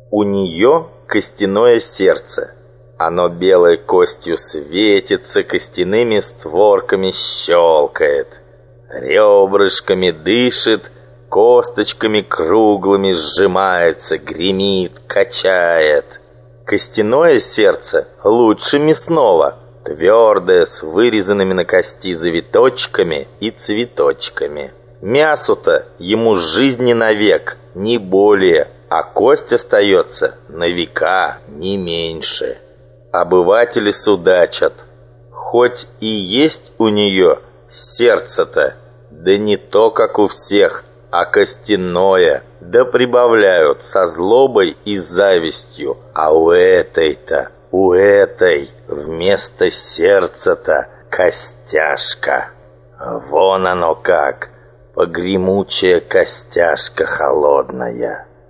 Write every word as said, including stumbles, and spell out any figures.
У нее костяное сердце. Оно белой костью светится, костяными створками щелкает, ребрышками дышит, косточками круглыми сжимается, гремит, качает. Костяное сердце лучше мясного, твердое, с вырезанными на кости завиточками и цветочками. Мясу-то ему жизни навек, не более, а кость остается на века, не меньше. Обыватели судачат, хоть и есть у нее сердце-то, да не то, как у всех, а костяное, да прибавляют со злобой и завистью, а у этой-то, у этой вместо сердца-то костяшка. Вон оно как, погремучая костяшка холодная.